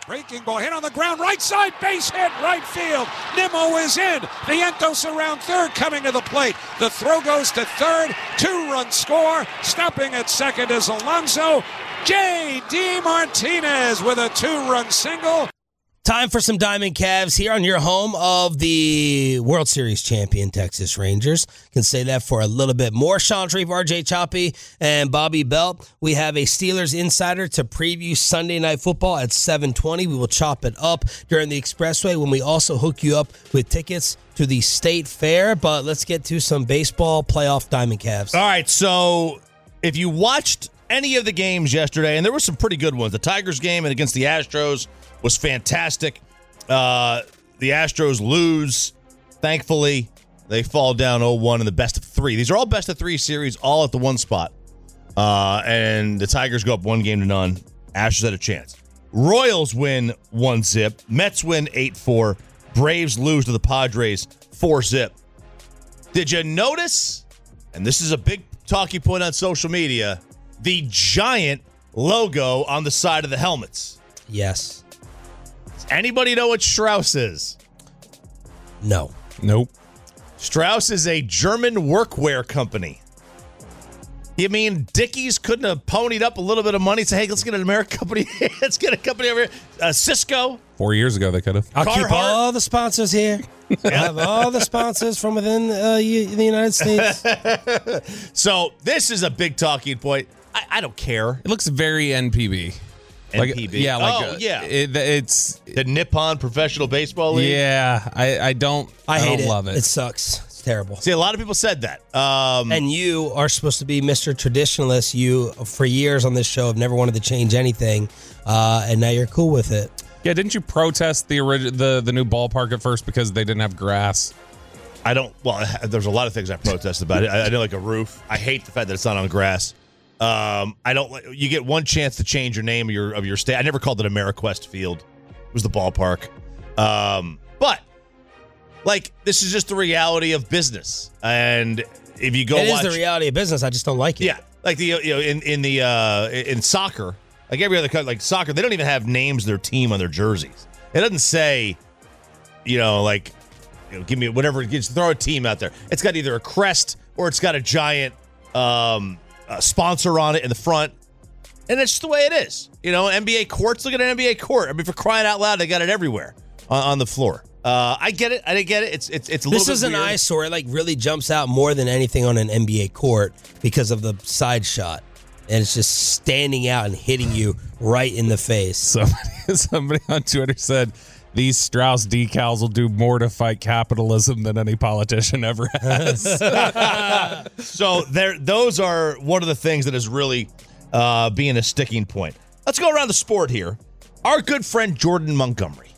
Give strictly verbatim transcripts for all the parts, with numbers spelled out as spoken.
Breaking ball hit on the ground, right side, base hit, right field. Nimmo is in. Vientos around third, coming to the plate. The throw goes to third. Two-run score. Stopping at second is Alonso. J D. Martinez with a two-run single. Time for some Diamond Cavs here on your home of the World Series champion Texas Rangers. Can say that for a little bit more. Sean Shreve, R J Choppy, and Bobby Belt. We have a Steelers insider to preview Sunday Night Football at seven twenty. We will chop it up during the Expressway when we also hook you up with tickets to the State Fair. But let's get to some baseball playoff Diamond Cavs. All right, so if you watched any of the games yesterday, and there were some pretty good ones, the Tigers game and against the Astros was fantastic. Uh, the Astros lose. Thankfully, they fall down oh one in the best of three. These are all best of three series, all at the one spot. Uh, and the Tigers go up one game to none. Astros had a chance. Royals win one zip. Mets win eight four. Braves lose to the Padres four zip. Did you notice, and this is a big talking point on social media, the giant logo on the side of the helmets? Yes. Anybody know what Strauss is? No. Nope. Strauss is a German workwear company. You mean Dickies couldn't have ponied up a little bit of money and say, hey, let's get an American company. Let's get a company over here. Uh, Cisco. Four years ago, they could have. I'll keep Carhartt. all the sponsors here. I have all the sponsors from within uh, you, the United States. So this is a big talking point. I, I don't care. It looks very N P B. N P B. Like, yeah, like oh, uh, yeah. It, it's The Nippon Professional Baseball League. yeah. I, I don't. I, I hate don't it. love it. It sucks. It's terrible. See, a lot of people said that. Um, And you are supposed to be Mister Traditionalist. You, for years on this show, have never wanted to change anything, uh, and now you're cool with it. Yeah, didn't you protest the origi- the the new ballpark at first because they didn't have grass? I don't. Well, there's a lot of things I protest about it. I, I don't like a roof. I hate the fact that it's not on grass. Um, I don't. like You get one chance to change your name of your of your state. I never called it AmeriQuest Field. It was the ballpark. Um, but like this is just the reality of business. And if you go, It watch, is the reality of business. I just don't like it. yeah, like the you know in in the uh, in soccer, like every other country, like soccer, they don't even have names of their team on their jerseys. It doesn't say, you know, like. You know, give me whatever. Just throw a team out there. It's got either a crest or it's got a giant um, uh, sponsor on it in the front, and it's just the way it is. You know, N B A courts. Look at an N B A court. I mean, for crying out loud, they got it everywhere on, on the floor. Uh, I get it. I didn't get it. It's it's it's a little. This is bit an weird. eyesore. It like really jumps out more than anything on an N B A court because of the side shot, and it's just standing out and hitting you right in the face. Somebody, somebody on Twitter said, these Strauss decals will do more to fight capitalism than any politician ever has. So there, those are one of the things that is really uh, being a sticking point. Let's go around the sport here. Our good friend Jordan Montgomery.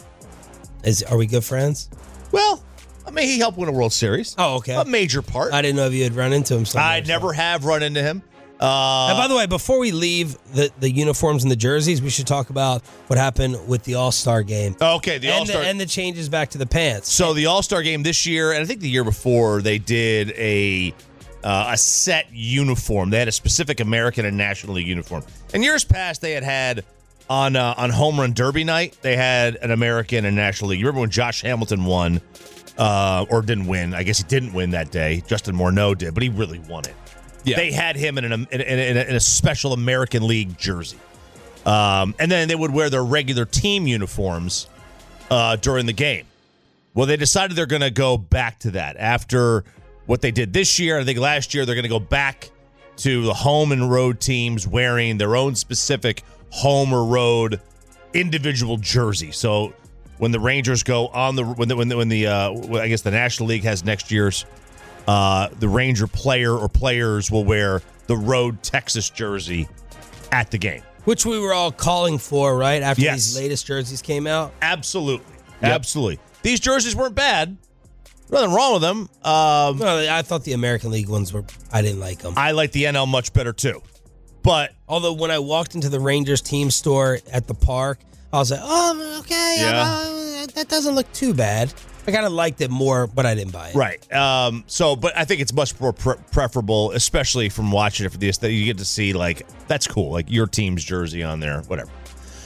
Is are we good friends? Well, I mean, he helped win a World Series. Oh, okay. A major part. I didn't know if you had run into him somewhere. I never have run into him. Uh, and by the way, before we leave the, the uniforms and the jerseys, we should talk about what happened with the All-Star game. okay, the and, All-Star. the, and the changes back to the pants. so the All-Star game this year, and I think the year before, they did a uh, a set uniform. They had a specific American and National League uniform. In years past, they had had on uh, on Home Run Derby night, they had an American and National League. You remember when Josh Hamilton won, uh, or didn't win? I guess he didn't win that day. Justin Morneau did, but he really won it. Yeah. They had him in, an, in, in, in, a, in a special American League jersey. Um, and then they would wear their regular team uniforms uh, during the game. Well, they decided they're going to go back to that. After what they did this year, I think last year, they're going to go back to the home and road teams wearing their own specific home or road individual jersey. So when the Rangers go on the, when the, when the, when the uh, I guess the National League has next year's, Uh, the Ranger player or players will wear the road Texas jersey at the game. Which we were all calling for, right? After Yes. these latest jerseys came out. Absolutely. Yep. Absolutely. These jerseys weren't bad. Nothing wrong with them. Um, Well, I thought the American League ones were, I didn't like them. I like the N L much better too. But Although when I walked into the Rangers team store at the park, I was like, oh, okay, Yeah. uh, that doesn't look too bad. I kind of liked it more, but I didn't buy it. right. Um, so, but I think it's much more pre- preferable, especially from watching it for this, that you get to see like that's cool, like your team's jersey on there, whatever.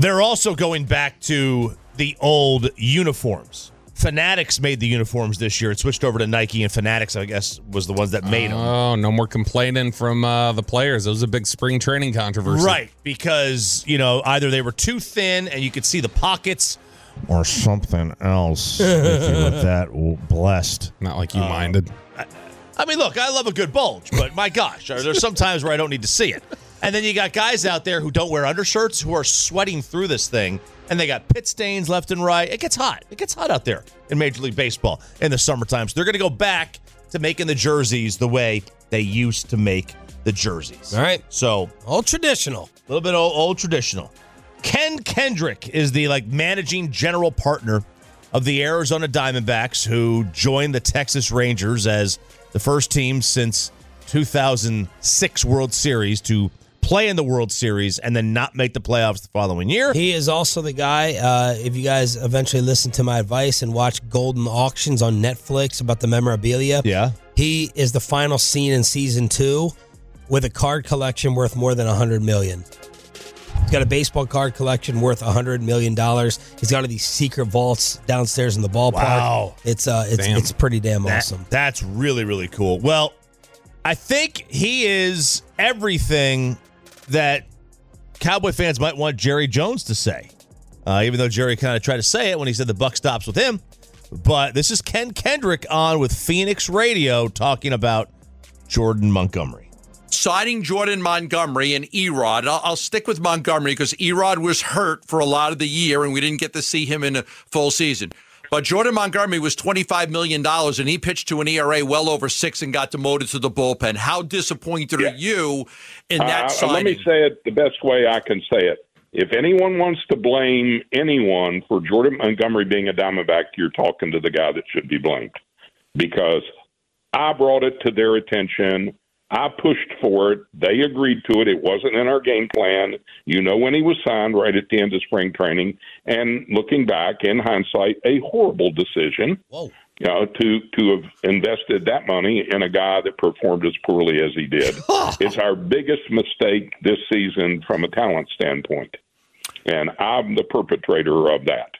They're also going back to the old uniforms. Fanatics made the uniforms this year. It switched over to Nike, and Fanatics, I guess, was the ones that made them. Oh, no more complaining from uh, the players. It was a big spring training controversy. Right, because, you know, either they were too thin and you could see the pockets or something else. If you with that blessed. Not like you uh, minded. I, I mean, look, I love a good bulge, but my gosh, there's some times where I don't need to see it. And then you got guys out there who don't wear undershirts who are sweating through this thing, and they got pit stains left and right. It gets hot. It gets hot out there in Major League Baseball in the summertime. So they're going to go back to making the jerseys the way they used to make the jerseys. All right. So old traditional. A little bit old, old traditional. Ken Kendrick is the like managing general partner of the Arizona Diamondbacks, who joined the Texas Rangers as the first team since two thousand six World Series to play in the World Series and then not make the playoffs the following year. He is also the guy, uh, if you guys eventually listen to my advice and watch Golden Auctions on Netflix about the memorabilia, yeah, he is the final scene in season two with a card collection worth more than one hundred million dollars. He's got a baseball card collection worth one hundred million dollars. He's got all these secret vaults downstairs in the ballpark. Wow. It's, uh, it's, it's pretty damn that, awesome. That's really, really cool. Well, I think he is everything that Cowboy fans might want Jerry Jones to say, uh, even though Jerry kind of tried to say it when he said the buck stops with him. But this is Ken Kendrick on with Phoenix Radio talking about Jordan Montgomery. Signing Jordan Montgomery and Erod. I'll, I'll stick with Montgomery because Erod was hurt for a lot of the year, and we didn't get to see him in a full season. But Jordan Montgomery was twenty-five million dollars, and he pitched to an E R A well over six and got demoted to the bullpen. How disappointed yeah. are you in that uh, signing? Let me say it the best way I can say it. If anyone wants to blame anyone for Jordan Montgomery being a Diamondback, you're talking to the guy that should be blamed. Because I brought it to their attention. I pushed for it. They agreed to it. It wasn't in our game plan. You know when he was signed right at the end of spring training. And looking back, in hindsight, a horrible decision. Whoa. You know, to, to have invested that money in a guy that performed as poorly as he did. It's our biggest mistake this season from a talent standpoint. And I'm the perpetrator of that.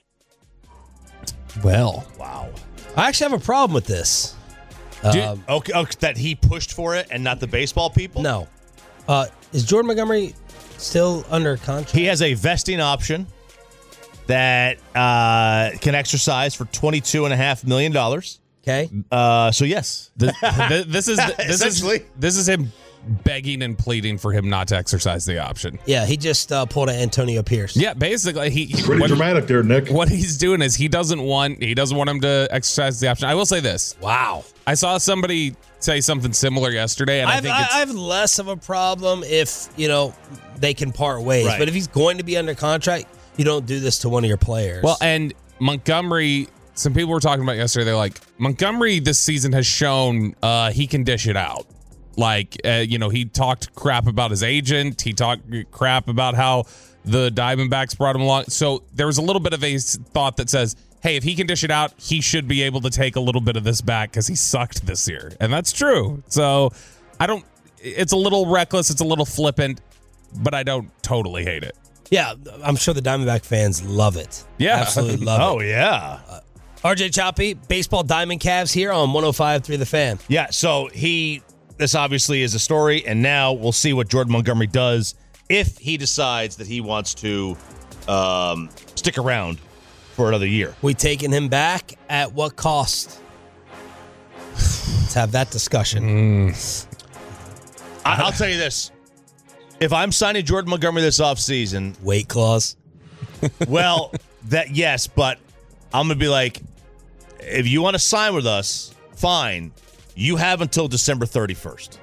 Well, wow. I actually have a problem with this. Dude, Um, okay, okay, that he pushed for it and not the baseball people? no. Uh, is Jordan Montgomery still under contract? He has a vesting option that uh, can exercise for twenty-two point five million dollars. Okay. Uh, so, yes. This, this is this is Essentially. this is him begging and pleading for him not to exercise the option. Yeah, he just uh, pulled an Antonio Pierce. Yeah, basically, he. It's pretty what, dramatic there, Nick. What he's doing is he doesn't want he doesn't want him to exercise the option. I will say this. Wow. I saw somebody say something similar yesterday, and I I've, think it's, I have less of a problem if, you know, they can part ways. Right. But if he's going to be under contract, you don't do this to one of your players. well, and Montgomery. Some people were talking about yesterday. They're like, Montgomery this season has shown uh, he can dish it out. Like, uh, you know, he talked crap about his agent. He talked crap about how the Diamondbacks brought him along. So there was a little bit of a thought that says, hey, if he can dish it out, he should be able to take a little bit of this back because he sucked this year. And that's true. So I don't, it's a little reckless. It's a little flippant, but I don't totally hate it. yeah, I'm sure the Diamondback fans love it. Yeah. Absolutely love Oh, it. yeah. Uh, R J Choppy, Baseball Diamond Cavs here on one oh five point three The Fan. Yeah, so he, this obviously is a story, and now we'll see what Jordan Montgomery does if he decides that he wants to um, stick around for another year. We taking him back at what cost? Let's have that discussion. Mm. I, I'll tell you this. If I'm signing Jordan Montgomery this offseason, Weight clause. well, that yes, but I'm going to be like, if you want to sign with us, fine. You have until December thirty-first.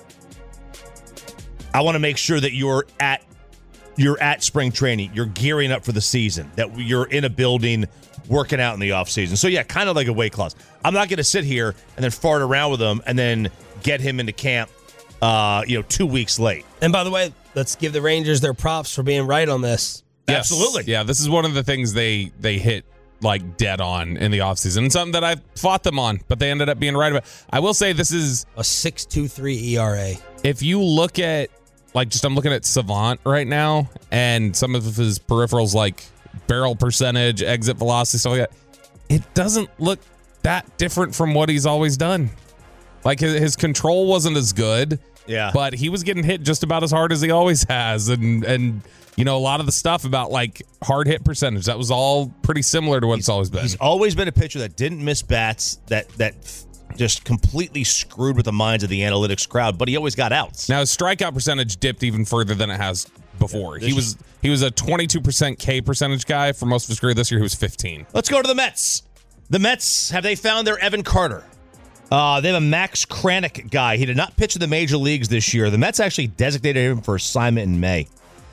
I want to make sure that you're at you're at spring training. You're gearing up for the season, that you're in a building working out in the offseason. So, yeah, kind of like a weight clause. I'm not going to sit here and then fart around with him and then get him into camp, uh, you know, two weeks late. And by the way, let's give the Rangers their props for being right on this. Yes. Absolutely. Yeah, this is one of the things they they hit like dead on in the offseason. And something that I fought them on, but they ended up being right about. I will say this is a six point two three E R A. If you look at like just I'm looking at Savant right now, and some of his peripherals like barrel percentage, exit velocity, stuff like that. It doesn't look that different from what he's always done. Like his, his control wasn't as good, yeah, but he was getting hit just about as hard as he always has, and and you know a lot of the stuff about like hard hit percentage, that was all pretty similar to what he's, it's always been. He's always been a pitcher that didn't miss bats, that that just completely screwed with the minds of the analytics crowd, but he always got outs. Now his strikeout percentage dipped even further than it has before. Yeah, he was he was a twenty-two percent K percentage guy for most of his career. This year he was fifteen. Let's go to the Mets. The Mets, have they found their Evan Carter? Uh, they have a Max Kranick guy. He did not pitch in the major leagues this year. The Mets actually designated him for assignment in May,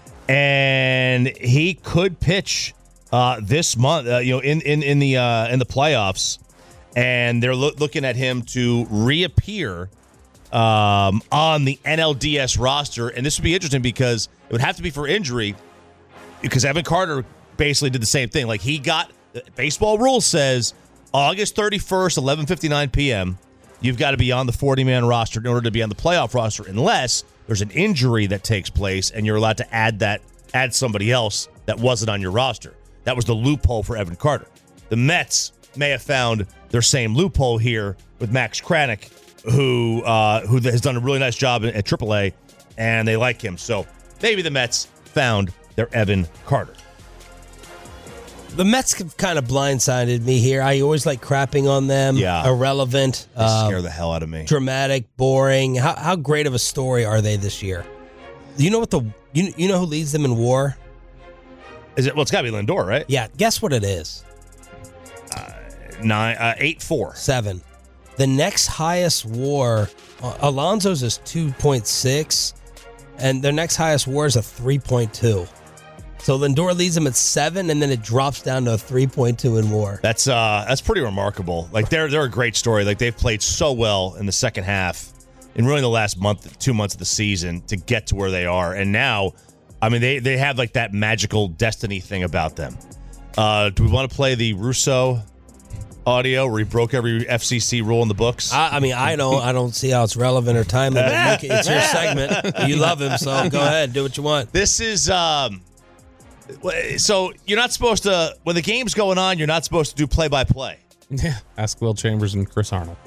and he could pitch uh, this month. Uh, you know, in in in the uh, in the playoffs, and they're lo- looking at him to reappear um, on the N L D S roster. And this would be interesting because it would have to be for injury, because Evan Carter basically did the same thing. Like he got baseball rule says August thirty-first, eleven fifty-nine p.m. You've got to be on the forty-man roster in order to be on the playoff roster, unless there's an injury that takes place and you're allowed to add that, add somebody else that wasn't on your roster. That was the loophole for Evan Carter. The Mets may have found their same loophole here with Max Kranick, who uh, who has done a really nice job at triple A, and they like him. So maybe the Mets found their Evan Carter. The Mets have kind of blindsided me here. I always like crapping on them. Yeah. Irrelevant. They uh, scare the hell out of me. Dramatic, boring. How how great of a story are they this year? You know what the you you know who leads them in WAR? Is it? Well, it's got to be Lindor, right? Yeah. Guess what it is? Nine, uh, eight, four, seven. The next highest WAR, uh, Alonso's is two point six, and their next highest WAR is a three point two. So Lindor leads them at seven, and then it drops down to a three point two in WAR. That's uh, that's pretty remarkable. Like they're they're a great story. Like they've played so well in the second half, in really the last month, two months of the season to get to where they are, and now, I mean, they they have like that magical destiny thing about them. Uh, do we want to play the Russo audio where he broke every F C C rule in the books? I, I mean, I don't I don't see how it's relevant or timely. But you can, it's your segment. You love him, so go ahead, do what you want. This is um. So you're not supposed to, when the game's going on, you're not supposed to do play-by-play. Yeah. Ask Will Chambers and Chris Arnold.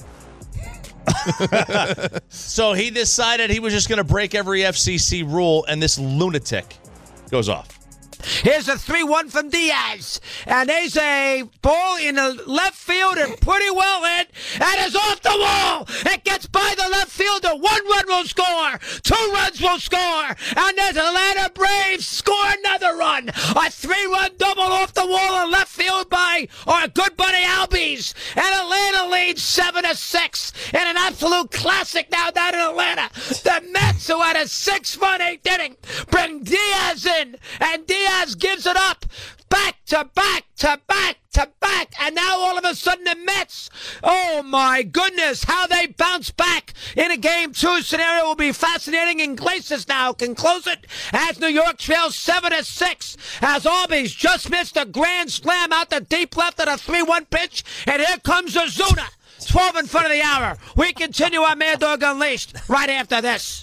So he decided he was just going to break every F C C rule, and this lunatic goes off. Here's a three one from Diaz. And there's a ball in the left field and pretty well hit. And it's off the wall. It gets by the left fielder. One run will score. Two runs will score. And there's Atlanta Braves score another run. A three-run double off the wall in left field by our good buddy Albies. And Atlanta leads seven to six in an absolute classic now down in Atlanta. The Mets, who had a six-run eighth inning, bring Diaz in. And Diaz gives it up back to back to back to back, and now all of a sudden the Mets, oh my goodness, how they bounce back in a game two scenario will be fascinating. Iglesias now can close it as New York trails seven to six, as Albies just missed a grand slam out the deep left at a three one pitch, and here comes Ozuna, twelve in front of the hour. We continue our Mad Dog Unleashed right after this.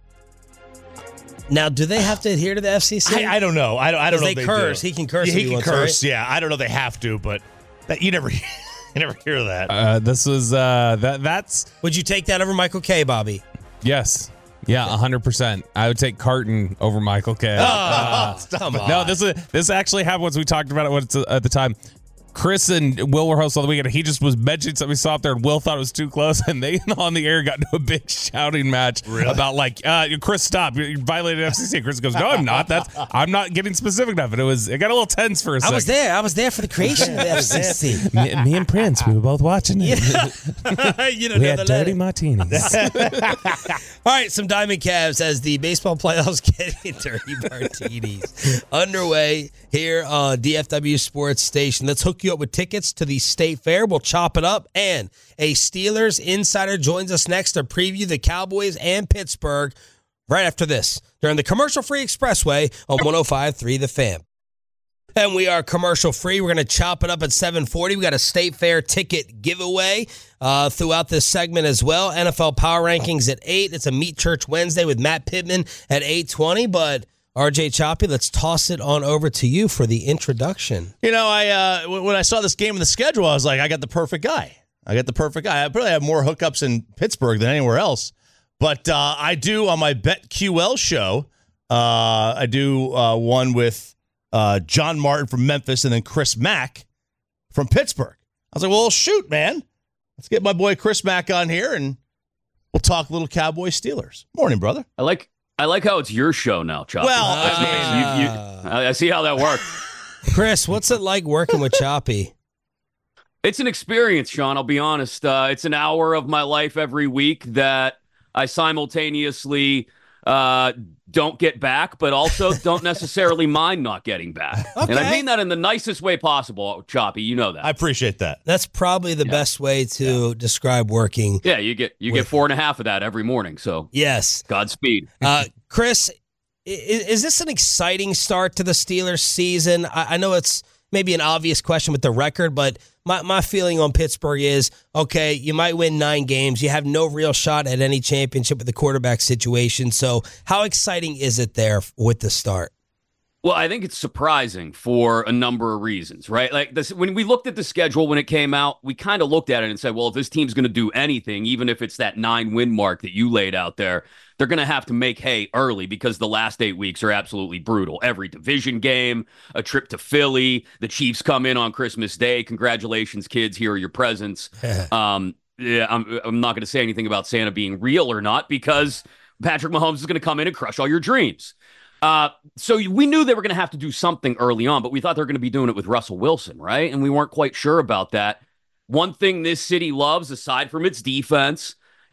Now, do they have to adhere to the F C C? I, I don't know. I don't, I don't know they if they curse. do. He can curse Yeah, if he he can wants, curse, right? yeah. I don't know they have to, but that, you never you never hear that. Uh, this was uh, that. That's Would you take that over Michael K, Bobby? yes, yeah, a hundred percent. I would take Carton over Michael K. Uh, Come on. no, this is this actually happened once we talked about it once at the time. Chris and Will were hosts on the weekend. He just was mentioning something we saw up there, and Will thought it was too close, and they on the air got into a big shouting match Really? about like, uh, Chris, stop! You violated F C C. Chris goes, no, I'm not. That's I'm not getting specific enough. And it was it got a little tense for a second. I was there. I was there for the creation of the F C C. Me, me and Prince, we were both watching it. You don't We know had the dirty letter. martinis. All right, some Diamond Cavs as the baseball playoffs get dirty martinis underway here on D F W Sports Station. Let's hook you up with tickets to the State Fair. We'll chop it up, and a Steelers insider joins us next to preview the Cowboys and Pittsburgh right after this during the commercial-free expressway on one oh five point three The Fan. And we are commercial free. We're going to chop it up at seven forty. We got a State Fair ticket giveaway uh, throughout this segment as well. N F L Power Rankings at eight. It's a Meet Church Wednesday with Matt Pittman at eight twenty. But R J Choppy, let's toss it on over to you for the introduction. You know, I uh, when I saw this game in the schedule, I was like, I got the perfect guy. I got the perfect guy. I probably have more hookups in Pittsburgh than anywhere else. But uh, I do on my BetQL show, uh, I do uh, one with uh, John Martin from Memphis and then Chris Mack from Pittsburgh. I was like, well, shoot, man. Let's get my boy Chris Mack on here, and we'll talk a little Cowboy Steelers. Morning, brother. I like I like how it's your show now, Choppy. Well, That's uh, nice. you, you, I I see how that works. Chris, what's it like working with Choppy? It's an experience, Sean. I'll be honest. Uh, it's an hour of my life every week that I simultaneously uh, don't get back, but also don't necessarily mind not getting back. Okay. And I mean that in the nicest way possible, Choppy. You know that. I appreciate that. That's probably the Yeah. best way to describe working. yeah, you get you With- get four and a half of that every morning. So Yes. Godspeed. Uh, Chris, i- is this an exciting start to the Steelers season? I, I know it's maybe an obvious question with the record, but my, my feeling on Pittsburgh is, okay, you might win nine games. You have no real shot at any championship with the quarterback situation. So how exciting is it there with the start? Well, I think it's surprising for a number of reasons, right? Like this, when we looked at the schedule when it came out, we kind of looked at it and said, well, if this team's going to do anything, even if it's that nine win mark that you laid out there, they're going to have to make hay early because the last eight weeks are absolutely brutal. Every division game, a trip to Philly, the Chiefs come in on Christmas Day. Congratulations, kids. Here are your presents. um, yeah, I'm, I'm not going to say anything about Santa being real or not because Patrick Mahomes is going to come in and crush all your dreams. Uh, so we knew they were going to have to do something early on, but we thought they were going to be doing it with Russell Wilson, right? And we weren't quite sure about that. One thing this city loves, aside from its defense,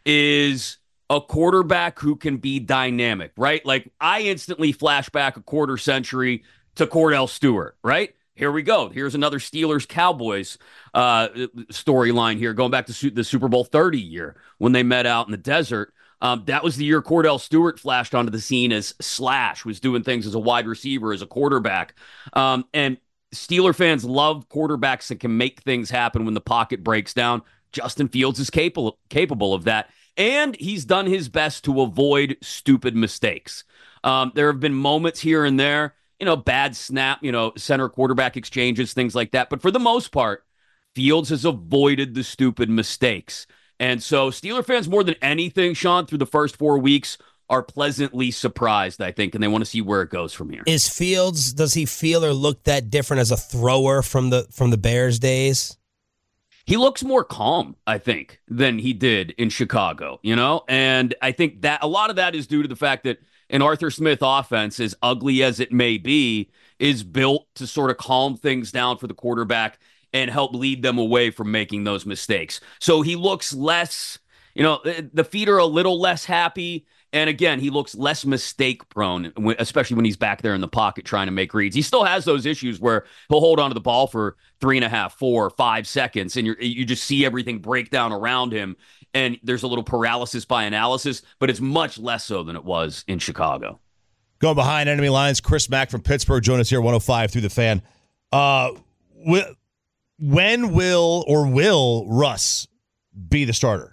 is a quarterback who can be dynamic, right? Like I instantly flash back a quarter century to Cordell Stewart, right? Here we go. Here's another Steelers-Cowboys uh, storyline here, going back to the Super Bowl thirty year when they met out in the desert. Um, that was the year Cordell Stewart flashed onto the scene as Slash, was doing things as a wide receiver, as a quarterback. Um, and Steeler fans love quarterbacks that can make things happen when the pocket breaks down. Justin Fields is capable capable of that. And he's done his best to avoid stupid mistakes. Um, there have been moments here and there, you know, bad snap, you know, center quarterback exchanges, things like that. But for the most part, Fields has avoided the stupid mistakes. And so Steeler fans, more than anything, Sean, through the first four weeks, are pleasantly surprised, I think, and they want to see where it goes from here. Is Fields, does he feel or look that different as a thrower from the from the Bears days? He looks more calm, I think, than he did in Chicago, you know? And I think that a lot of that is due to the fact that an Arthur Smith offense, as ugly as it may be, is built to sort of calm things down for the quarterback and help lead them away from making those mistakes. So he looks less, you know, the feet are a little less happy. And again, he looks less mistake prone, especially when he's back there in the pocket trying to make reads. He still has those issues where he'll hold onto the ball for three and a half, four, five seconds, and you you just see everything break down around him. And there's a little paralysis by analysis, but it's much less so than it was in Chicago. Going behind enemy lines, Chris Mack from Pittsburgh joined us here, one oh five through the Fan. Uh, wi- When will or will Russ be the starter?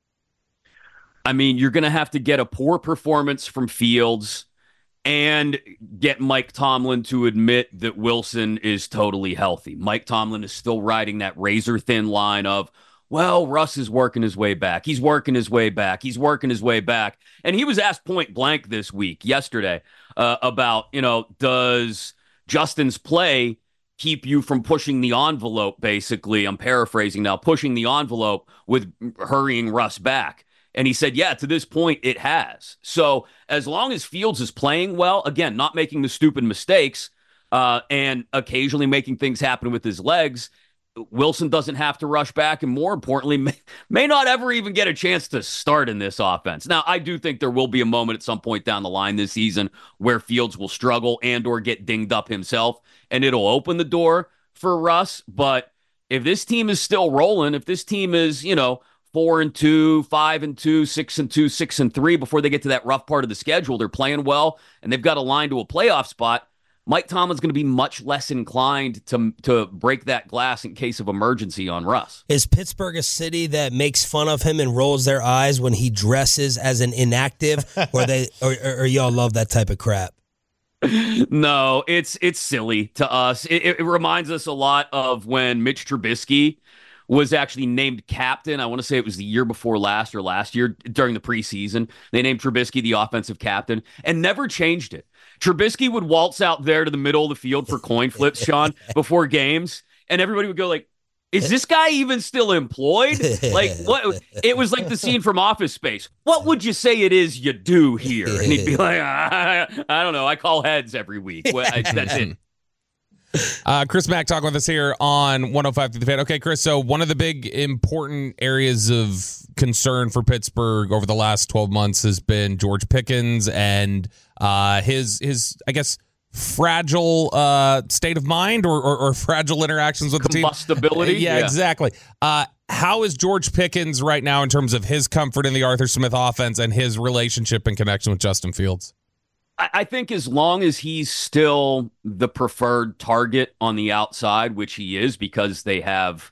I mean, you're going to have to get a poor performance from Fields and get Mike Tomlin to admit that Wilson is totally healthy. Mike Tomlin is still riding that razor-thin line of, well, Russ is working his way back. He's working his way back. He's working his way back. And he was asked point blank this week, yesterday, uh, about, you know, does Justin's play keep you from pushing the envelope, basically? I'm paraphrasing now, pushing the envelope with hurrying Russ back. And he said, yeah, to this point, it has. So as long as Fields is playing well, again, not making the stupid mistakes uh, and occasionally making things happen with his legs, Wilson doesn't have to rush back, and more importantly, may, may not ever even get a chance to start in this offense. Now, I do think there will be a moment at some point down the line this season where Fields will struggle and or get dinged up himself, and it'll open the door for Russ. But if this team is still rolling, if this team is, you know, four and two, five and two, six and two, six and three before they get to that rough part of the schedule, they're playing well, and they've got a line to a playoff spot, Mike Tomlin's going to be much less inclined to to break that glass in case of emergency on Russ. Is Pittsburgh a city that makes fun of him and rolls their eyes when he dresses as an inactive, or they or, or, or y'all love that type of crap? No, it's it's silly to us. It, it reminds us a lot of when Mitch Trubisky was actually named captain. I want to say it was the year before last or last year during the preseason. They named Trubisky the offensive captain and never changed it. Trubisky would waltz out there to the middle of the field for coin flips, Sean, before games, and everybody would go like, is this guy even still employed? Like, what? It was like the scene from Office Space. What would you say it is you do here? And he'd be like, I, I don't know. I call heads every week. Well, I, that's it. Uh, Chris Mack talking with us here on one oh five through the Fan. Okay, Chris, so one of the big important areas of concern for Pittsburgh over the last twelve months has been George Pickens and uh, his, his I guess, fragile uh, state of mind or, or, or fragile interactions with the team. Combustibility? Yeah, yeah. exactly. Uh, how is George Pickens right now in terms of his comfort in the Arthur Smith offense and his relationship and connection with Justin Fields? I think as long as he's still the preferred target on the outside, which he is because they have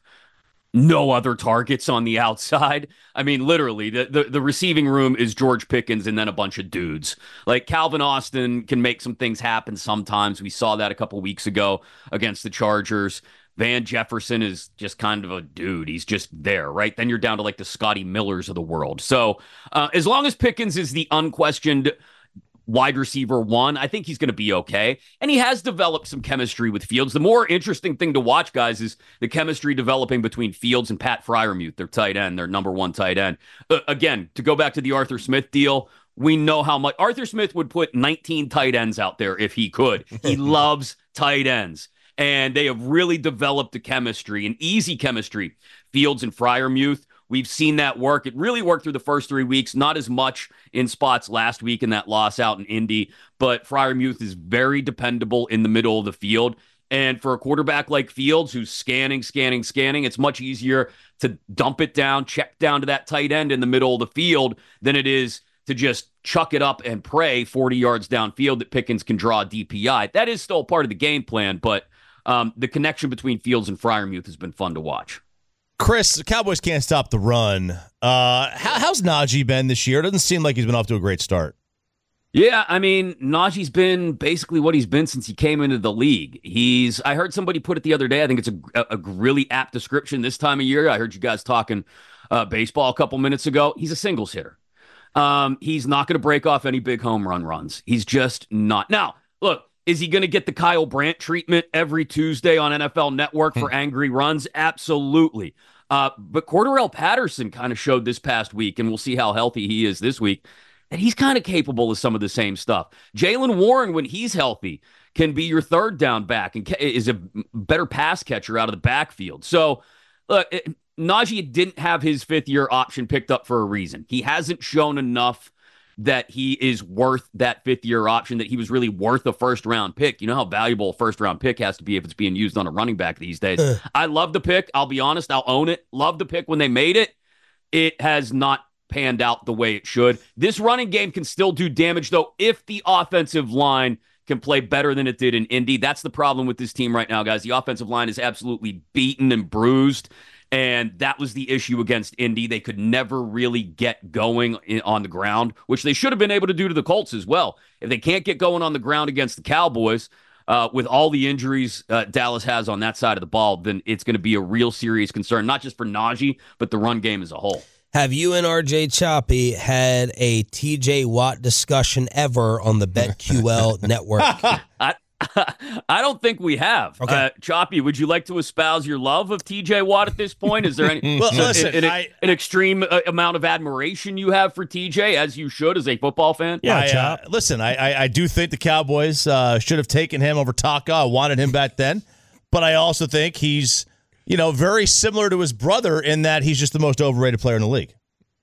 no other targets on the outside. I mean, literally, the, the, the receiving room is George Pickens and then a bunch of dudes. Like Calvin Austin can make some things happen sometimes. We saw that a couple weeks ago against the Chargers. Van Jefferson is just kind of a dude. He's just there, right? Then you're down to like the Scotty Millers of the world. So uh, as long as Pickens is the unquestioned wide receiver one, I think he's going to be okay. And he has developed some chemistry with Fields. The more interesting thing to watch, guys, is the chemistry developing between Fields and Pat Freiermuth, their tight end, their number one tight end. Uh, again, to go back to the Arthur Smith deal, we know how much Arthur Smith would put nineteen tight ends out there if he could. He loves tight ends. And they have really developed a chemistry, an easy chemistry, Fields and Freiermuth. We've seen that work. It really worked through the first three weeks, not as much in spots last week in that loss out in Indy, but Freiermuth is very dependable in the middle of the field. And for a quarterback like Fields, who's scanning, scanning, scanning, it's much easier to dump it down, check down to that tight end in the middle of the field than it is to just chuck it up and pray forty yards downfield that Pickens can draw a D P I. That is still part of the game plan, but um, the connection between Fields and Freiermuth has been fun to watch. Chris, the Cowboys can't stop the run. Uh, how, how's Najee been this year? It doesn't seem like he's been off to a great start. Yeah, I mean, Najee's been basically what he's been since he came into the league. He's, I heard somebody put it the other day. I think it's a, a really apt description this time of year. I heard you guys talking uh, baseball a couple minutes ago. He's a singles hitter. Um, he's not going to break off any big home run runs. He's just not. Now, look, is he going to get the Kyle Brandt treatment every Tuesday on N F L Network for angry runs? Absolutely. Uh, but Cordarrelle Patterson kind of showed this past week, and we'll see how healthy he is this week, that he's kind of capable of some of the same stuff. Jaylen Warren, when he's healthy, can be your third down back and is a better pass catcher out of the backfield. So, look, it, Najee didn't have his fifth-year option picked up for a reason. He hasn't shown enough that he is worth that fifth-year option, that he was really worth a first-round pick. You know how valuable a first-round pick has to be if it's being used on a running back these days. Uh. I love the pick. I'll be honest. I'll own it. Love the pick when they made it. It has not panned out the way it should. This running game can still do damage, though, if the offensive line can play better than it did in Indy. That's the problem with this team right now, guys. The offensive line is absolutely beaten and bruised. And that was the issue against Indy. They could never really get going in, on the ground, which they should have been able to do to the Colts as well. If they can't get going on the ground against the Cowboys, uh, with all the injuries uh, Dallas has on that side of the ball, then it's going to be a real serious concern, not just for Najee, but the run game as a whole. Have you and R J Choppy had a T J Watt discussion ever on the BetQL network? I, I don't think we have. Okay. Uh, Choppy, would you like to espouse your love of T J Watt at this point? Is there any well, so, listen, an, I, an extreme uh, amount of admiration you have for T J, as you should as a football fan? Yeah, I, uh, listen, I, I, I do think the Cowboys uh, should have taken him over Taka. I wanted him back then. But I also think he's, you know, very similar to his brother in that he's just the most overrated player in the league.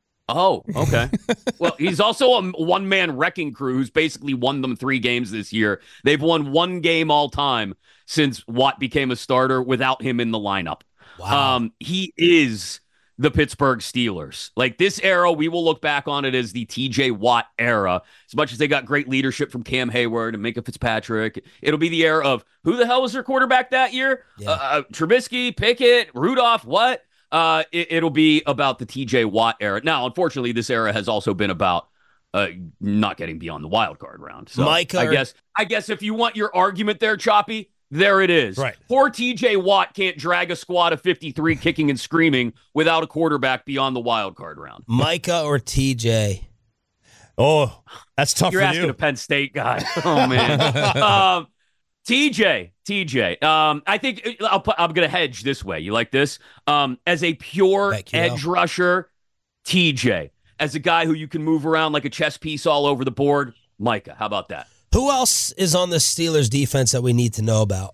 Oh, okay. Well, he's also a one-man wrecking crew who's basically won them three games this year. They've won one game all time since Watt became a starter without him in the lineup. Wow. Um, he is the Pittsburgh Steelers. Like this era, we will look back on it as the T J Watt era. As much as they got great leadership from Cam Hayward and Minka Fitzpatrick, it'll be the era of who the hell was their quarterback that year? Yeah. Uh, Trubisky, Pickett, Rudolph, what? Uh, it, it'll be about the T J Watt era. Now, unfortunately, this era has also been about uh, not getting beyond the wild card round. So Micah, I guess, I guess if you want your argument there, Choppy, there it is. Right. Poor T J Watt can't drag a squad of fifty-three kicking and screaming without a quarterback beyond the wild card round. Micah or T J? Oh, that's tough You're for asking you. a Penn State guy. Oh, man. um, T J, T J. Um, I think I'll put, I'm going to hedge this way. You like this? Um, as a pure edge rusher, T J. As a guy who you can move around like a chess piece all over the board, Micah. How about that? Who else is on the Steelers defense that we need to know about?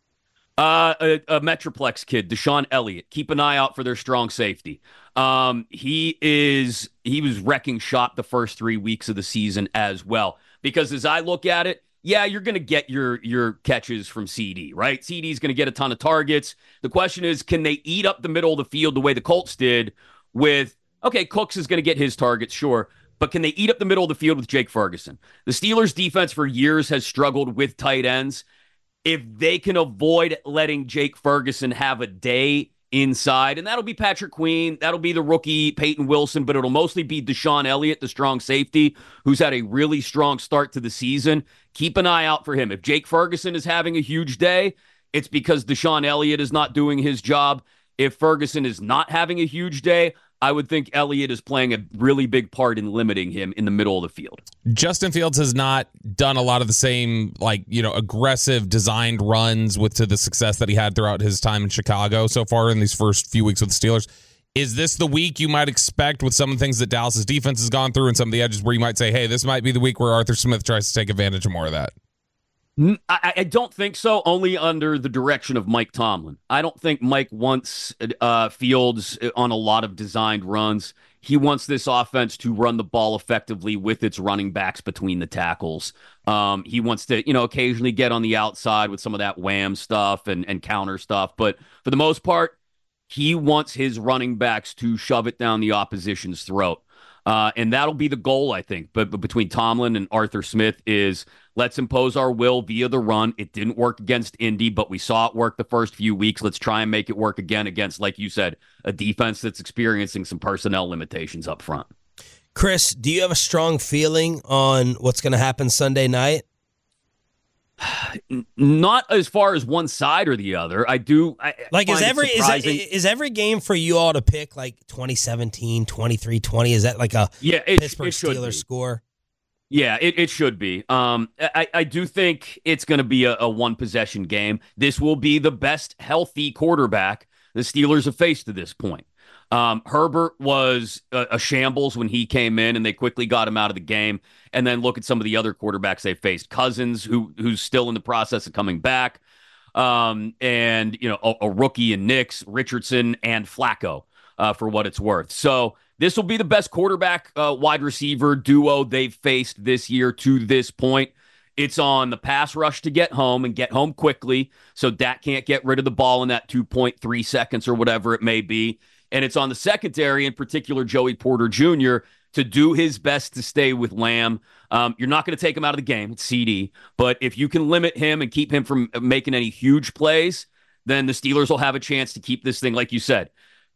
Uh, a, a Metroplex kid, Deshaun Elliott. Keep an eye out for their strong safety. Um, he is he was wrecking shop the first three weeks of the season as well. Because as I look at it, yeah, you're going to get your your catches from C D, right? C D's going to get a ton of targets. The question is, can they eat up the middle of the field the way the Colts did with, okay, Cooks is going to get his targets, sure. But can they eat up the middle of the field with Jake Ferguson? The Steelers' defense for years has struggled with tight ends. If they can avoid letting Jake Ferguson have a day inside, and that'll be Patrick Queen, that'll be the rookie Peyton Wilson, but it'll mostly be Deshaun Elliott, the strong safety, who's had a really strong start to the season. Keep an eye out for him. If Jake Ferguson is having a huge day, it's because Deshaun Elliott is not doing his job. If Ferguson is not having a huge day, I would think Elliott is playing a really big part in limiting him in the middle of the field. Justin Fields has not done a lot of the same, like, you know, aggressive designed runs with to the success that he had throughout his time in Chicago so far in these first few weeks with the Steelers. Is this the week you might expect with some of the things that Dallas's defense has gone through and some of the edges where you might say, hey, this might be the week where Arthur Smith tries to take advantage of more of that? I, I don't think so, only under the direction of Mike Tomlin. I don't think Mike wants uh, Fields on a lot of designed runs. He wants this offense to run the ball effectively with its running backs between the tackles. Um, he wants to, you know, occasionally get on the outside with some of that wham stuff and, and counter stuff. But for the most part, he wants his running backs to shove it down the opposition's throat. Uh, and that'll be the goal, I think. But, but between Tomlin and Arthur Smith is let's impose our will via the run. It didn't work against Indy, but we saw it work the first few weeks. Let's try and make it work again against, like you said, a defense that's experiencing some personnel limitations up front. Chris, do you have a strong feeling on what's going to happen Sunday night? Not as far as one side or the other. I do. I like is every is, that, surprising. is every game for you all to pick like twenty seventeen, twenty-three twenty? Is that like a yeah, it, Pittsburgh it should Steelers be. score? Yeah, it, it should be. Um, I, I do think it's going to be a, a one possession game. This will be the best healthy quarterback the Steelers have faced to this point. Um, Herbert was a, a shambles when he came in, and they quickly got him out of the game. And then look at some of the other quarterbacks they faced. Cousins, who who's still in the process of coming back, um, and you know a, a rookie in Nix, Richardson, and Flacco, uh, for what it's worth. So this will be the best quarterback uh, wide receiver duo they've faced this year to this point. It's on the pass rush to get home and get home quickly, so Dak can't get rid of the ball in that two point three seconds or whatever it may be. And it's on the secondary, in particular Joey Porter Junior, to do his best to stay with Lamb. Um, you're not going to take him out of the game. It's C D. But if you can limit him and keep him from making any huge plays, then the Steelers will have a chance to keep this thing, like you said,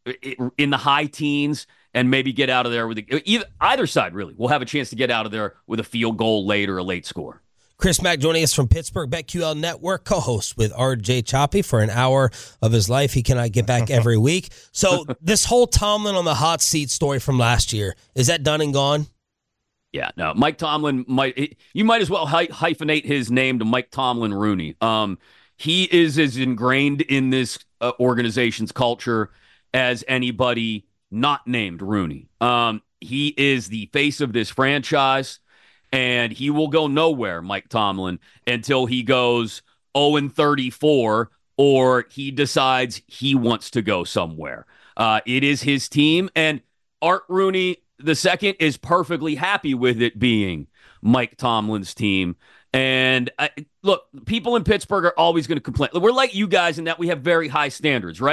in the high teens and maybe get out of there with a, either, either side, really. We'll have a chance to get out of there with a field goal late or a late score. Chris Mack joining us from Pittsburgh BetQL Network, co-host with R J Choppy for an hour of his life. He cannot get back every week. So this whole Tomlin on the hot seat story from last year, is that done and gone? Yeah, no. Mike Tomlin might. You might as well hy- hyphenate his name to Mike Tomlin Rooney. Um, he is as ingrained in this uh, organization's culture as anybody not named Rooney. Um, he is the face of this franchise. And he will go nowhere, Mike Tomlin, until he goes oh and thirty-four or he decides he wants to go somewhere. Uh, it is his team, and Art Rooney the second is perfectly happy with it being Mike Tomlin's team. And I, look, people in Pittsburgh are always going to complain. We're like you guys in that we have very high standards, right?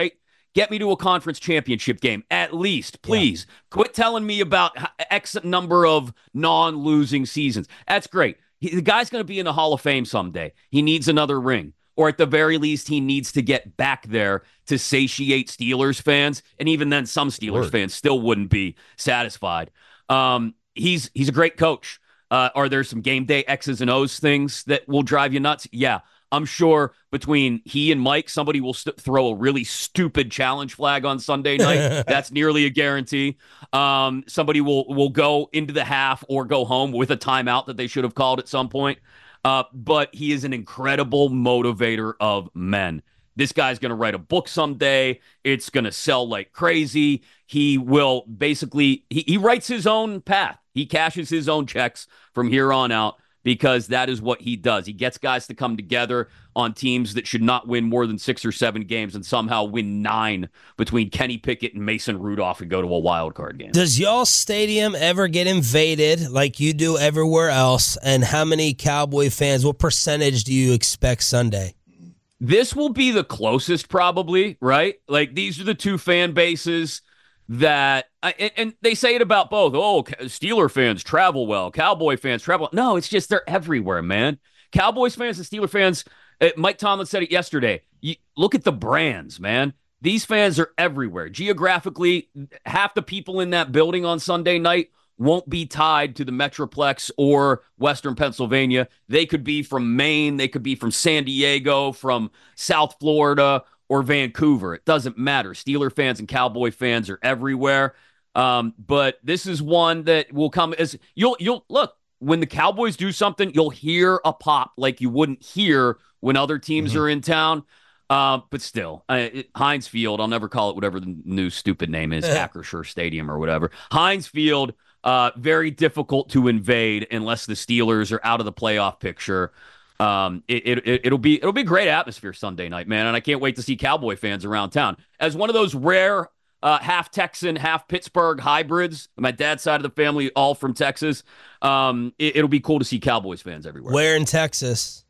Get me to a conference championship game, at least, please. Yeah. Quit telling me about X number of non-losing seasons. That's great. He, the guy's going to be in the Hall of Fame someday. He needs another ring. Or at the very least, he needs to get back there to satiate Steelers fans. And even then, some Steelers Word. fans still wouldn't be satisfied. Um, he's he's a great coach. Uh, are there some game day X's and O's things that will drive you nuts? Yeah. I'm sure between he and Mike, somebody will st- throw a really stupid challenge flag on Sunday night. That's nearly a guarantee. Um, somebody will will go into the half or go home with a timeout that they should have called at some point. Uh, but he is an incredible motivator of men. This guy's going to write a book someday. It's going to sell like crazy. He will basically, he, he writes his own path. He cashes his own checks from here on out because that is what he does. He gets guys to come together on teams that should not win more than six or seven games and somehow win nine between Kenny Pickett and Mason Rudolph and go to a wild card game. Does y'all stadium ever get invaded like you do everywhere else? And how many Cowboy fans, what percentage do you expect Sunday? This will be the closest probably, right? Like these are the two fan bases that, and, and they say it about both. Oh, Steeler fans travel well. Cowboy fans travel. No, it's just they're everywhere, man. Cowboys fans and Steeler fans, uh, Mike Tomlin said it yesterday. You, look at the brands, man. These fans are everywhere. Geographically, half the people in that building on Sunday night won't be tied to the Metroplex or Western Pennsylvania. They could be from Maine. They could be from San Diego, from South Florida, or Vancouver. It doesn't matter. Steeler fans and Cowboy fans are everywhere. Um, but this is one that will come as you'll you'll look when the Cowboys do something, you'll hear a pop like you wouldn't hear when other teams mm-hmm. are in town. Uh, but still, uh, it, Heinz Field, I'll never call it whatever the new stupid name is, Acrisure Stadium or whatever. Heinz Field, uh, very difficult to invade unless the Steelers are out of the playoff picture. Um, it, it, it'll be it'll be a great atmosphere Sunday night, man, and I can't wait to see Cowboy fans around town. As one of those rare uh, half Texan, half Pittsburgh hybrids, my dad's side of the family, all from Texas, um, it, it'll be cool to see Cowboys fans everywhere. Where in Texas?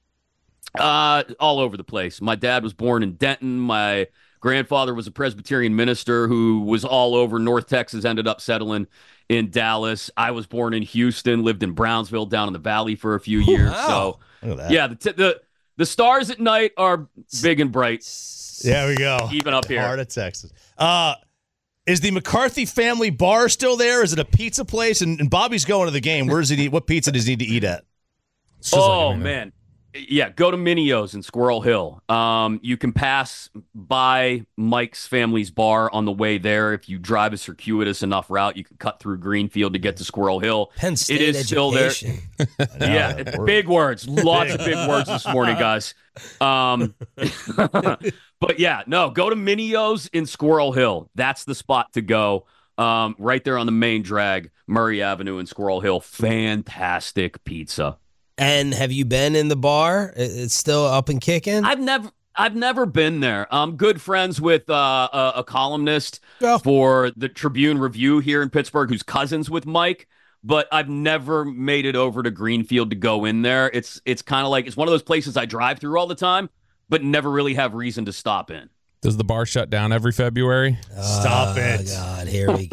Uh, all over the place. My dad was born in Denton. My grandfather was a Presbyterian minister who was all over North Texas, ended up settling in Dallas. I was born in Houston, lived in Brownsville down in the valley for a few years. Wow. So. Yeah, the, t- the the stars at night are big and bright. There we go. Even up here. Heart of Texas. Uh, is the McCarthy family bar still there? Is it a pizza place? And, and Bobby's going to the game. Where does he eat? What pizza does he need to eat at? Oh, like man. Yeah, go to Minio's in Squirrel Hill. Um, you can pass by Mike's family's bar on the way there. If you drive a circuitous enough route, you can cut through Greenfield to get to Squirrel Hill. Penn State it is education. Still there. Yeah, it's big words. Lots of big words this morning, guys. Um, but yeah, no, go to Minio's in Squirrel Hill. That's the spot to go. Um, right there on the main drag, Murray Avenue in Squirrel Hill. Fantastic pizza. And have you been in the bar? It's still up and kicking? I've never I've never been there. I'm good friends with uh, a, a columnist oh. for the Tribune Review here in Pittsburgh who's cousins with Mike, but I've never made it over to Greenfield to go in there. It's it's kind of like it's one of those places I drive through all the time, but never really have reason to stop in. Does the bar shut down every February? Stop oh, it. God, here we go.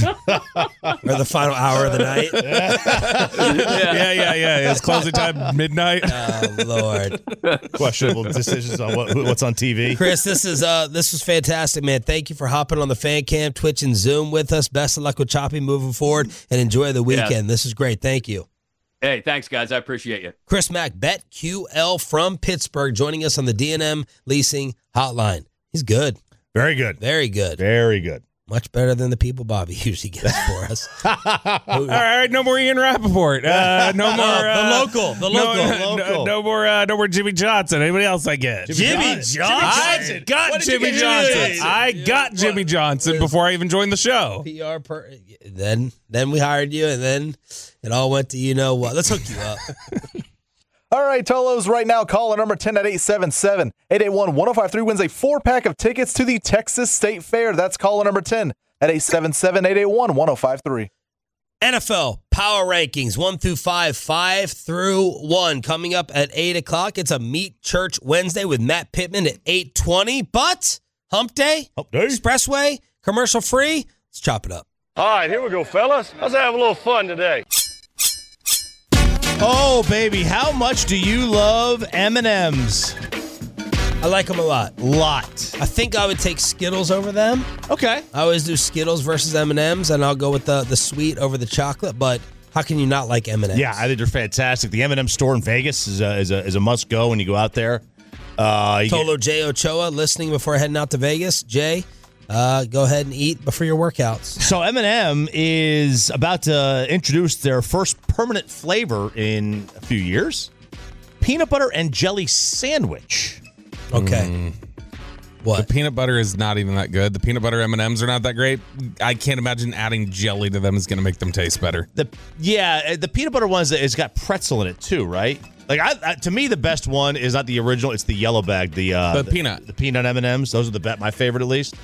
Or the final hour of the night. yeah, yeah, yeah. yeah. It's closing time midnight. Oh, Lord. Questionable decisions on what, what's on T V. Chris, this is uh, this was fantastic, man. Thank you for hopping on the Fan Cam, Twitch, and Zoom with us. Best of luck with Choppy moving forward, and enjoy the weekend. Yeah. This is great. Thank you. Hey, thanks, guys. I appreciate you. Chris Mack, BetQL from Pittsburgh, joining us on the D and M Leasing Hotline. He's good. Very good. Very good. Very good. Much better than the people Bobby usually gets for us. All right, no more Ian Rappaport. Uh, no more uh, the local. The no, local. No, local. no, no more. Uh, no more Jimmy Johnson. Anybody else I get? Jimmy, Jimmy Johnson. I got What did you Jimmy get Johnson. Jimmy? I got What? Jimmy Johnson before I even joined the show. P R per. Then, then we hired you, and then it all went to you know what. Let's hook you up. All right, Tolos, right now, caller number ten at eight seven seven, eight eight one, one oh five three wins a four-pack of tickets to the Texas State Fair. That's caller number ten at eight seven seven, eight eight one, one oh five three. N F L Power Rankings, one through five, five through one. Coming up at eight o'clock, it's a Meet Church Wednesday with Matt Pittman at eight twenty. But Hump Day? Hump Day. Expressway? Commercial free? Let's chop it up. All right, here we go, fellas. Let's have a little fun today. Oh, baby, how much do you love M and M's? I like them a lot. Lot. I think I would take Skittles over them. Okay. I always do Skittles versus M and M's, and I'll go with the, the sweet over the chocolate, but how can you not like M and M's? Yeah, I think they're fantastic. The M and M store in Vegas is a, is a, is a must-go when you go out there. Uh, you Tolo get, J. Ochoa listening before heading out to Vegas. Jay, uh, go ahead and eat before your workouts. So M and M is about to introduce their first permanent flavor in a few years. Peanut butter and jelly sandwich. Okay. Mm. What? The peanut butter is not even that good. The peanut butter M and M's are not that great. I can't imagine adding jelly to them is going to make them taste better. The yeah, the peanut butter ones, it's got pretzel in it too, right? Like I, I to me, the best one is not the original; it's the yellow bag, the uh, The the peanut. the peanut M and M's. Those are the be- my favorite, at least.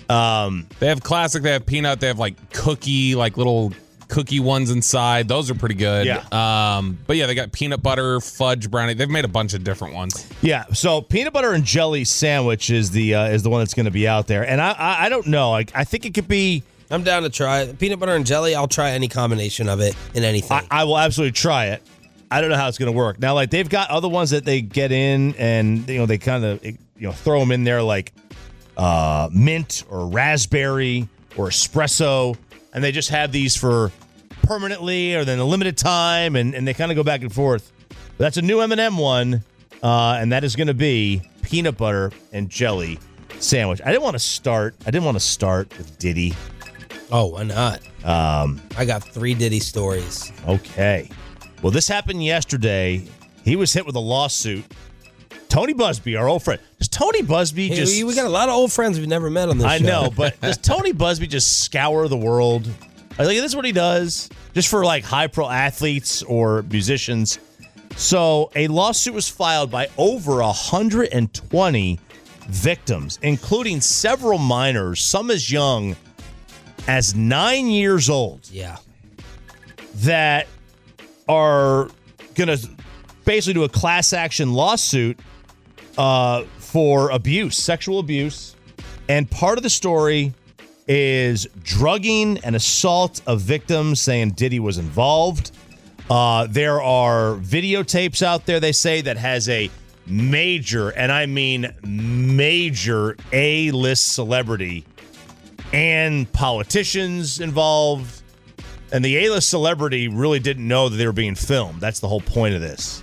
Um, They have classic. They have peanut. They have like cookie, like little cookie ones inside. Those are pretty good. Yeah. Um. But yeah, they got peanut butter, fudge brownie. They've made a bunch of different ones. yeah. So peanut butter and jelly sandwich is the uh, is the one that's going to be out there, and I I, I don't know. Like I think it could be. I'm down to try it. Peanut butter and jelly, I'll try any combination of it in anything. I, I will absolutely try it. I don't know how it's going to work. Now, like they've got other ones that they get in, and you know they kind of you know throw them in there like uh, mint or raspberry or espresso, and they just have these for permanently or then a limited time, and, and they kind of go back and forth. But that's a new M and M one, uh, and that is going to be peanut butter and jelly sandwich. I didn't want to start. I didn't want to start with Diddy. oh, why not? Um, I got three Diddy stories. Okay. Well, this happened yesterday. He was hit with a lawsuit. Tony Busby, our old friend. Does Tony Busby Hey, just... we, we got a lot of old friends we've never met on this I show. know, but does Tony Busby just scour the world? Like, this is what he does, just for, like, high-pro athletes or musicians. So, a lawsuit was filed by over one hundred twenty victims, including several minors, some as young as nine years old, Yeah. that are going to basically do a class action lawsuit uh, for abuse, sexual abuse. And part of the story is drugging and assault of victims, saying Diddy was involved. Uh, there are videotapes out there, they say, that has a major, and I mean major, A-list celebrity and politicians involved. And the A-list celebrity really didn't know that they were being filmed. That's the whole point of this.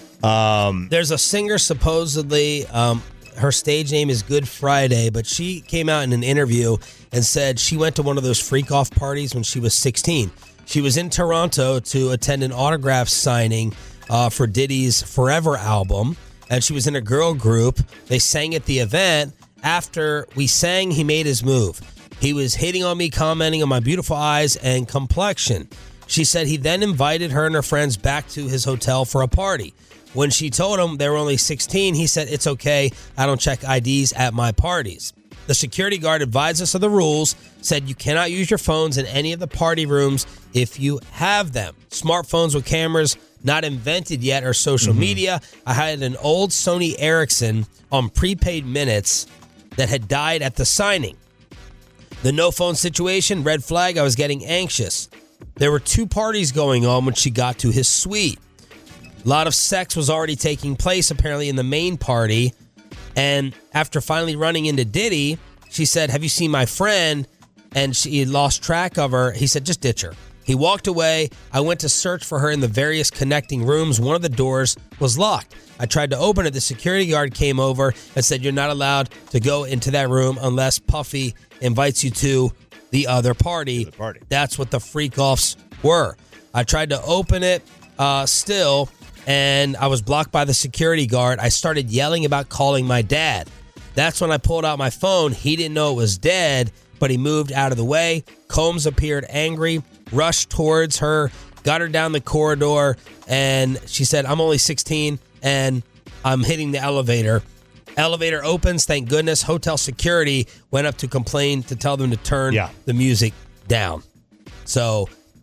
Um, There's a singer supposedly, um, her stage name is Good Friday, but she came out in an interview and said she went to one of those freak-off parties when she was sixteen. She was in Toronto to attend an autograph signing uh, for Diddy's Forever album, and she was in a girl group. They sang at the event. After we sang, he made his move. He was hitting on me, commenting on my beautiful eyes and complexion. She said he then invited her and her friends back to his hotel for a party. When she told him they were only sixteen, he said, "It's okay. I don't check I Ds at my parties." The security guard advised us of the rules, said you cannot use your phones in any of the party rooms if you have them. Smartphones with cameras not invented yet or social Mm-hmm. media. I had an old Sony Ericsson on prepaid minutes that had died at the signing. The no phone situation, red flag, I was getting anxious. There were two parties going on when she got to his suite. A lot of sex was already taking place, apparently, in the main party. And after finally running into Diddy, she said, "Have you seen my friend?" And she lost track of her. He said, "Just ditch her." He walked away. I went to search for her in the various connecting rooms. One of the doors was locked. I tried to open it. The security guard came over and said, "You're not allowed to go into that room unless Puffy invites you to the other party." The party. That's what the freak-offs were. I tried to open it uh, still, and I was blocked by the security guard. I started yelling about calling my dad. That's when I pulled out my phone. He didn't know it was dead, but he moved out of the way. Combs appeared angry, rushed towards her, got her down the corridor, and she said, "I'm only sixteen, and I'm hitting the elevator." Elevator opens, thank goodness. Hotel security went up to complain to tell them to turn Yeah. the music down. So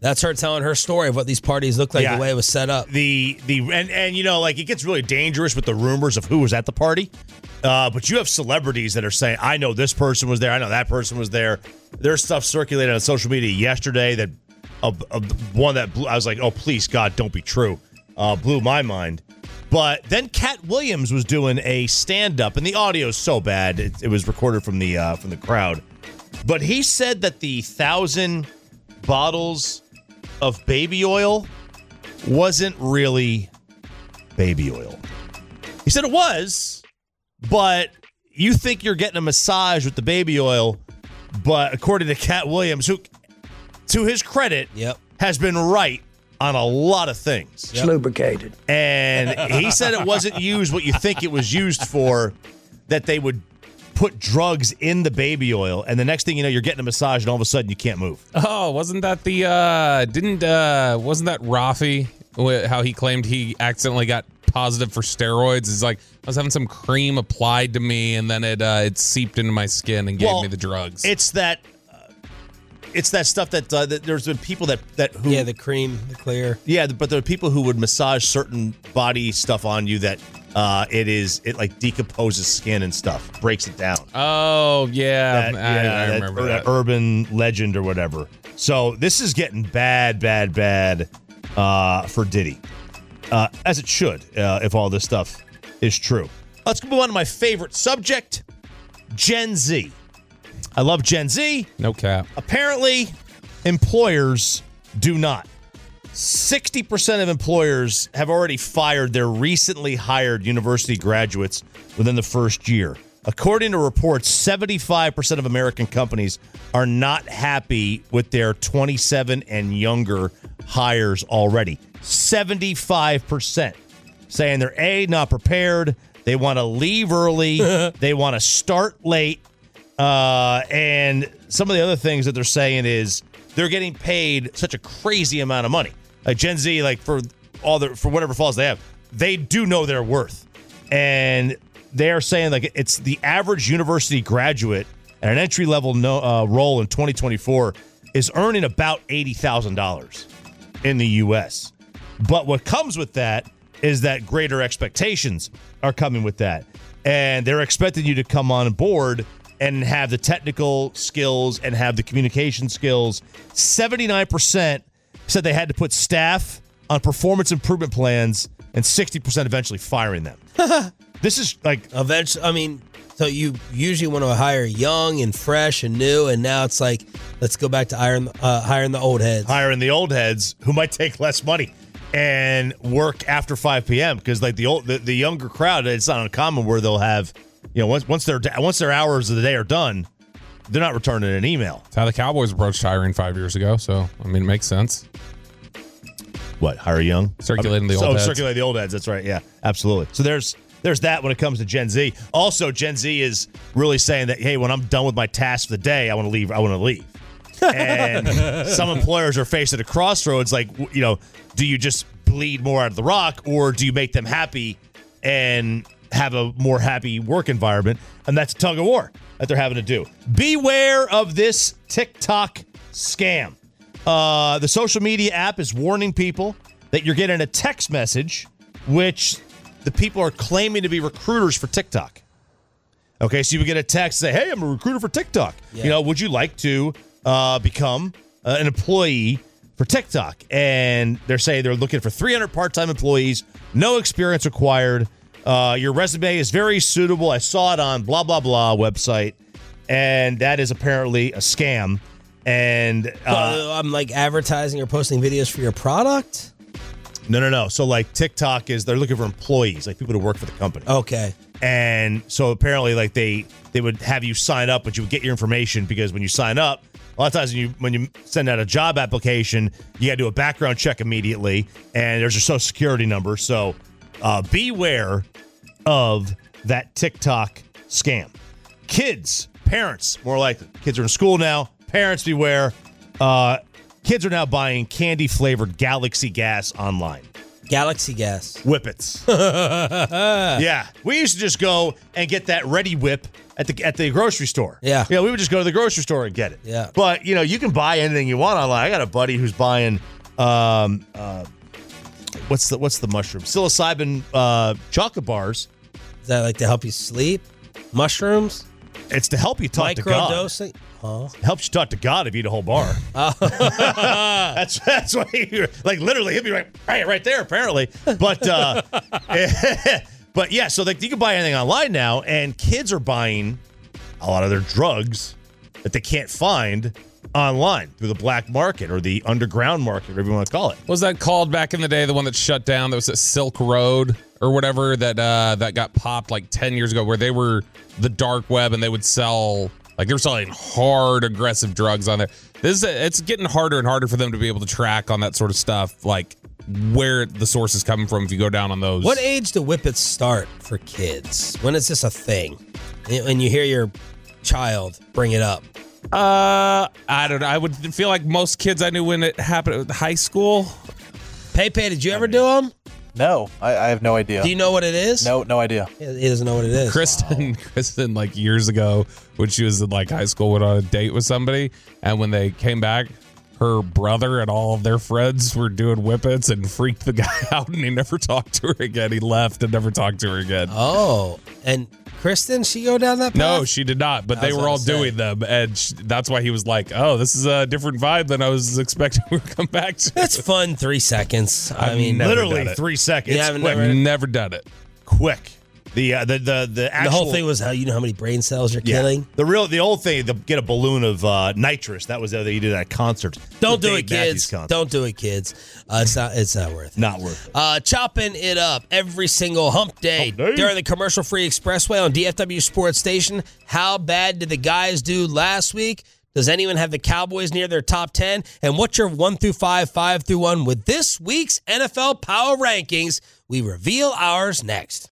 That's her telling her story of what these parties look like, Yeah. the way it was set up. The the and and you know, like it gets really dangerous with the rumors of who was at the party. Uh, but you have celebrities that are saying, "I know this person was there. I know that person was there." There's stuff circulated on social media yesterday that of, of one that blew, I was like, "Oh, please, God, don't be true." Uh, blew my mind. But then Cat Williams was doing a stand-up, and the audio is so bad it, it was recorded from the uh, from the crowd. But he said that the thousand bottles of baby oil wasn't really baby oil. He said it was, but you think you're getting a massage with the baby oil. But according to Cat Williams, who, to his credit, Yep. has been right on a lot of things. It's lubricated. And he said it wasn't used what you think it was used for, that they would put drugs in the baby oil, and the next thing you know, you're getting a massage, and all of a sudden you can't move. Oh, wasn't that the uh didn't uh wasn't that Rafi wh- how he claimed he accidentally got positive for steroids? It's like I was having some cream applied to me, and then it uh it seeped into my skin and gave Well, me the drugs. It's that, uh, it's that stuff that, uh, that there's been people that that who Yeah, the cream, the clear. yeah, but there are people who would massage certain body stuff on you that uh it is it like decomposes skin and stuff, breaks it down. oh yeah, That, I, yeah, I that- remember or that. that urban legend or whatever. So this is getting bad, bad, bad uh, for Diddy, uh, as it should, uh, if all this stuff is true. Let's move on to my favorite subject, Gen Z. I love Gen Z. No cap. Apparently, employers do not. sixty percent of employers have already fired their recently hired university graduates within the first year. According to reports, seventy-five percent of American companies are not happy with their twenty-seven and younger hires already. seventy-five percent saying they're A, not prepared. They want to leave early. They want to start late. Uh, and some of the other things that they're saying is they're getting paid such a crazy amount of money. Like Gen Z, like for all the for whatever flaws they have, they do know their worth, and they are saying like it's the average university graduate at an entry level no, uh, role in twenty twenty-four is earning about eighty thousand dollars in the U S. But what comes with that is that greater expectations are coming with that, and they're expecting you to come on board and have the technical skills and have the communication skills. seventy-nine percent said they had to put staff on performance improvement plans, and sixty percent eventually firing them. This is like Eventually, I mean, so you usually want to hire young and fresh and new, and now it's like, let's go back to hiring, uh, hiring the old heads. hiring the old heads who might take less money and work after five p.m. because like the old the, the younger crowd, it's not uncommon where they'll have, you know, once once their once their hours of the day are done, they're not returning an email. That's how the Cowboys approached hiring five years ago. So I mean, it makes sense. What, hire young? Circulating the old oh, heads. circulate the old heads. That's right. Yeah, absolutely. So there's there's that when it comes to Gen Z. Also, Gen Z is really saying that, hey, when I'm done with my task for the day, I want to leave. I want to leave. And some employers are faced at a crossroads. Like, you know, do you just bleed more out of the rock, or do you make them happy and have a more happy work environment? And that's a tug of war that they're having to do. Beware of this TikTok scam. Uh, the social media app is warning people that you're getting a text message, which the people are claiming to be recruiters for TikTok. Okay, so you would get a text say, hey, I'm a recruiter for TikTok. Yeah. You know, would you like to uh, become uh, an employee for TikTok? And they're saying they're looking for three hundred part-time employees, no experience required. Uh, your resume is very suitable. I saw it on blah, blah, blah website. And that is apparently a scam. And uh, Uh, I'm like advertising or posting videos for your product? no, no, no. So like TikTok is, they're looking for employees, like people to work for the company. Okay. And so apparently, like they they would have you sign up, but you would get your information because when you sign up, a lot of times when you when you send out a job application, you got to do a background check immediately, and there's your social security number. So uh, beware of that TikTok scam. Kids, parents, more likely. Kids are in school now. Parents, beware. Uh, kids are now buying candy flavored Galaxy Gas online. Galaxy Gas. Whippets. Yeah. We used to just go and get that Ready Whip at the at the grocery store. Yeah. You know, we would just go to the grocery store and get it. Yeah. But, you know, you can buy anything you want online. I got a buddy who's buying, um, uh, what's the what's the mushroom? Psilocybin uh, chocolate bars. Is that like to help you sleep? Mushrooms? It's to help you talk to God. Microdosing? Huh? It helps you talk to God if you eat a whole bar. that's that's why you like literally he'll be right right, right there apparently. But uh, but yeah, so like you can buy anything online now, and kids are buying a lot of their drugs that they can't find online through the black market or the underground market, whatever you want to call it. What was that called back in the day? The one that shut down? That was at Silk Road or whatever that uh, that got popped like ten years ago, where they were the dark web and they would sell. Like, they were selling hard, aggressive drugs on there. This is a, it's getting harder and harder for them to be able to track on that sort of stuff, like where the source is coming from if you go down on those. What age do whippets start for kids? When is this a thing? And you hear your child bring it up. Uh, I don't know. I would feel like most kids I knew when it happened at high school. Pepe, did you ever do them? No, I, I have no idea. Do you know what it is? No, no idea. He doesn't know what it is. Kristen, wow. Kristen, like years ago, when she was in like high school, went on a date with somebody, and when they came back, her brother and all of their friends were doing whippets and freaked the guy out, and he never talked to her again. He left and never talked to her again. Oh, and Kristen, she go down that path? No, she did not, but they were all doing them, and she, that's why he was like, oh, this is a different vibe than I was expecting we would come back to. It's fun, three seconds. I I've mean, literally three seconds. Yeah, I've quick. never, never done it. Quick. The uh, the the the actual the whole thing was how you know how many brain cells you're yeah, killing. The real the old thing, the, get a balloon of uh, nitrous. That was the other they did at a concert. Don't the do Dave it, kids. Matthews Don't do it, kids. Uh, it's not. It's not worth it. Not worth it. Uh, chopping it up every single hump day, Hump day. during the commercial-free expressway on D F W Sports Station. How bad did the guys do last week? Does anyone have the Cowboys near their top ten? And what's your one through five, five through one with this week's N F L Power Rankings? We reveal ours next.